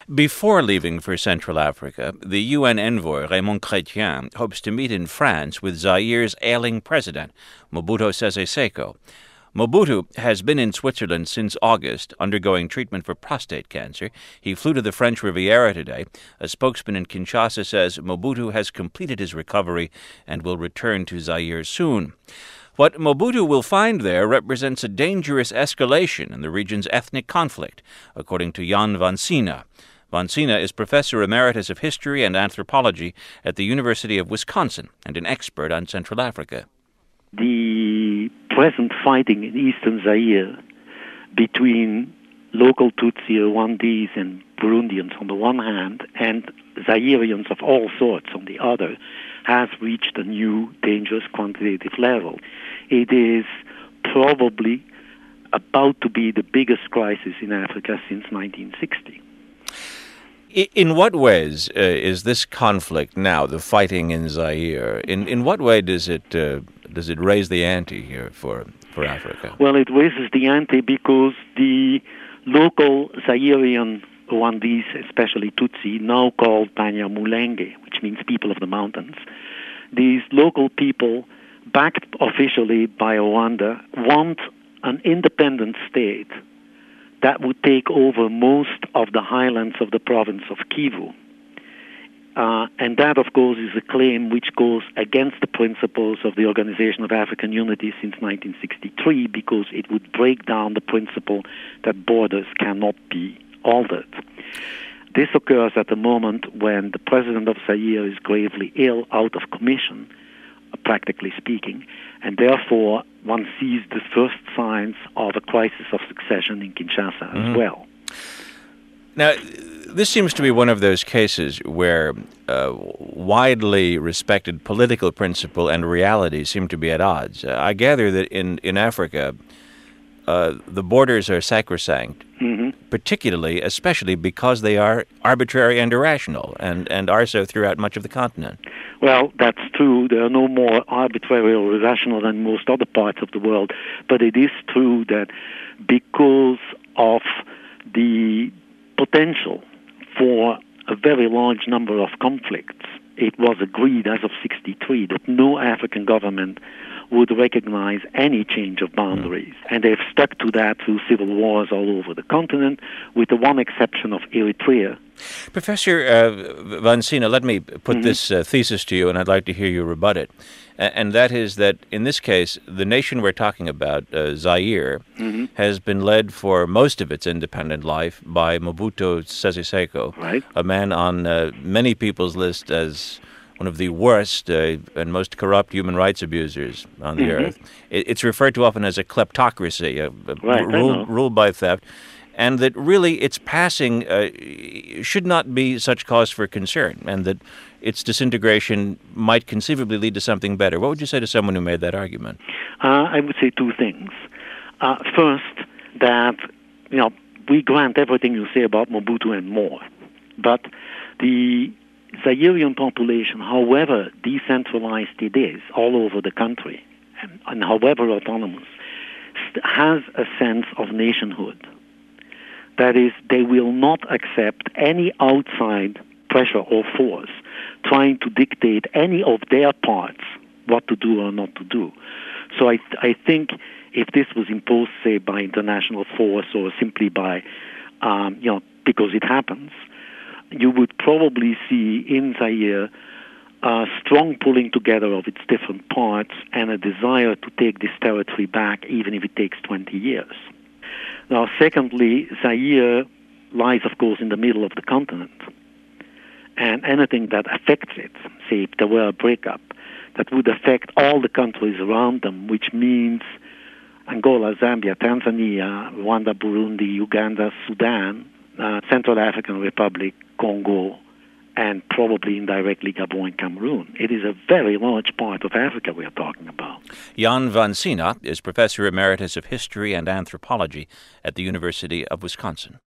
Before leaving for Central Africa, the UN envoy Raymond Chrétien hopes to meet in France with Zaire's ailing president, Mobutu Sese Seko. Mobutu has been in Switzerland since August, undergoing treatment for prostate cancer. He flew to the French Riviera today. A spokesman in Kinshasa says Mobutu has completed his recovery and will return to Zaire soon. What Mobutu will find there represents a dangerous escalation in the region's ethnic conflict, according to Jan Vansina. Vansina is Professor Emeritus of History and Anthropology at the University of Wisconsin and an expert on Central Africa. The present fighting in eastern Zaire between local Tutsi, Rwandese, and Burundians on the one hand, and Zairians of all sorts on the other, has reached a new, dangerous quantitative level. It is probably about to be the biggest crisis in Africa since 1960. In what ways is this conflict now, the fighting in Zaire, in what way does it raise the ante here for Africa? Well, it raises the ante because the local Zairian Rwandese, especially Tutsi, now called Banyamulenge, which means people of the mountains, these local people, backed officially by Rwanda, want an independent state that would take over most of the highlands of the province of Kivu. And that, of course, is a claim which goes against the principles of the Organization of African Unity since 1963, because it would break down the principle that borders cannot be altered. This occurs at the moment when the president of Zaire is gravely ill, out of commission, practically speaking, and therefore one sees the first signs of a crisis of succession in Kinshasa as well. Now, this seems to be one of those cases where widely respected political principle and reality seem to be at odds. I gather that in Africa, the borders are sacrosanct, especially because they are arbitrary and irrational, and are so throughout much of the continent. Well, that's true. They are no more arbitrary or irrational than most other parts of the world. But it is true that because of the potential for a very large number of conflicts, it was agreed as of 1963 that no African government would recognize any change of boundaries. And they've stuck to that through civil wars all over the continent, with the one exception of Eritrea. Professor Vansina, let me put this thesis to you, and I'd like to hear you rebut it. And that is that, in this case, the nation we're talking about, Zaire, has been led for most of its independent life by Mobutu Sese Seko, right, a man on many people's list as one of the worst and most corrupt human rights abusers on the earth. It's referred to often as a kleptocracy, ruled by theft, and that really its passing should not be such cause for concern, and that its disintegration might conceivably lead to something better. What would you say to someone who made that argument? I would say two things. First, that we grant everything you say about Mobutu and more, but the Zairian population, however decentralized it is all over the country, and however autonomous, has a sense of nationhood. That is, they will not accept any outside pressure or force trying to dictate any of their parts what to do or not to do. So I think if this was imposed, say, by international force or simply by, because it happens, you would probably see in Zaire a strong pulling together of its different parts and a desire to take this territory back, even if it takes 20 years. Now, secondly, Zaire lies, of course, in the middle of the continent. And anything that affects it, say if there were a breakup, that would affect all the countries around them, which means Angola, Zambia, Tanzania, Rwanda, Burundi, Uganda, Sudan, Central African Republic, Congo, and probably indirectly Gabon and Cameroon. It is a very large part of Africa we are talking about. Jan Vansina is Professor Emeritus of History and Anthropology at the University of Wisconsin.